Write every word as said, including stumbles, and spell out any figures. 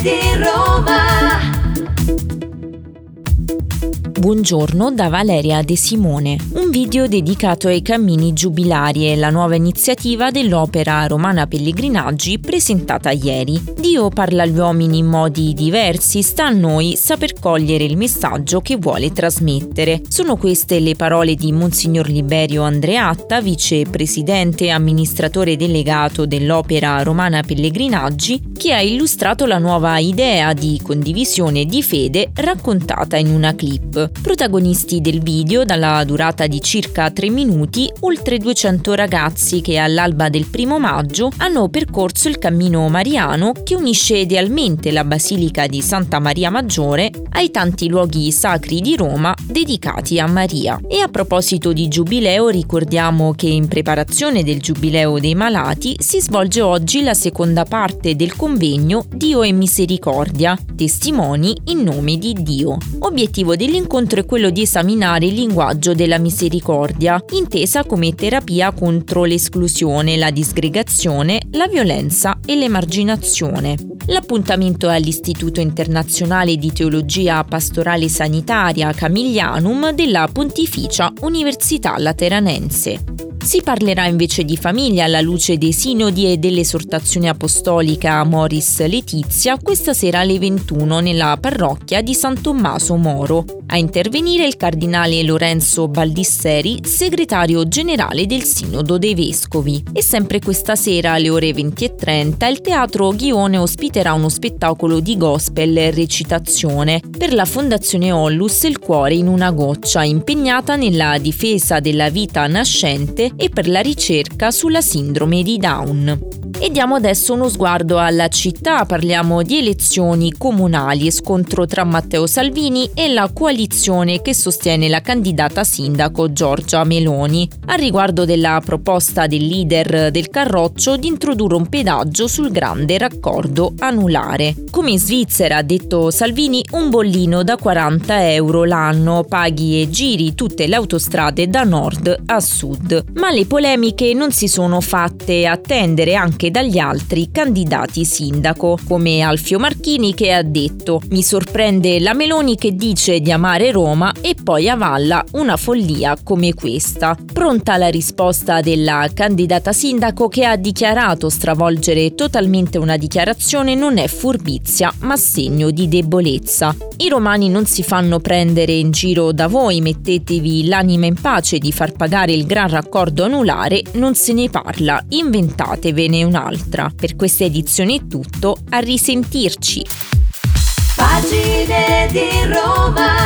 di Roma. Buongiorno da Valeria De Simone. Un video dedicato ai cammini giubilari è la nuova iniziativa dell'Opera Romana Pellegrinaggi presentata ieri. Dio parla agli uomini in modi diversi, sta a noi saper cogliere il messaggio che vuole trasmettere. Sono queste le parole di Monsignor Liberio Andreatta, vicepresidente e amministratore delegato dell'Opera Romana Pellegrinaggi, che ha illustrato la nuova idea di condivisione di fede raccontata in una clip. Protagonisti del video, dalla durata di circa tre minuti, oltre duecento ragazzi che all'alba del primo maggio hanno percorso il cammino mariano che unisce idealmente la Basilica di Santa Maria Maggiore ai tanti luoghi sacri di Roma dedicati a Maria. E a proposito di giubileo, ricordiamo che in preparazione del Giubileo dei Malati si svolge oggi la seconda parte del convegno Dio e Misericordia, testimoni in nome di Dio. Obiettivo dell'incontro è quello di esaminare il linguaggio della misericordia, intesa come terapia contro l'esclusione, la disgregazione, la violenza e l'emarginazione. L'appuntamento è all'Istituto Internazionale di Teologia Pastorale Sanitaria Camiglianum della Pontificia Università Lateranense. Si parlerà invece di famiglia alla luce dei sinodi e dell'esortazione apostolica Amoris Laetitia questa sera alle ventuno nella parrocchia di San Tommaso Moro. A intervenire il cardinale Lorenzo Baldisseri, segretario generale del Sinodo dei Vescovi. E sempre questa sera alle ore venti e trenta il Teatro Ghione ospiterà uno spettacolo di gospel e recitazione per la Fondazione Ollus Il Cuore in una Goccia, impegnata nella difesa della vita nascente e per la ricerca sulla sindrome di Down. E diamo adesso uno sguardo alla città, parliamo di elezioni comunali e scontro tra Matteo Salvini e la coalizione che sostiene la candidata sindaco Giorgia Meloni, a riguardo della proposta del leader del Carroccio di introdurre un pedaggio sul grande raccordo anulare. Come in Svizzera, ha detto Salvini, un bollino da quaranta euro l'anno, paghi e giri tutte le autostrade da nord a sud. Ma le polemiche non si sono fatte attendere anche dagli altri candidati sindaco, come Alfio Marchini, che ha detto: mi sorprende la Meloni che dice di amare Roma e poi avalla una follia come questa. Pronta la risposta della candidata sindaco, che ha dichiarato stravolgere totalmente una dichiarazione non è furbizia ma segno di debolezza. I romani non si fanno prendere in giro da voi, mettetevi l'anima in pace di far pagare il gran raccordo anulare, non se ne parla, inventatevene un'altra. Per questa edizione è tutto, a risentirci. Pagine di Roma.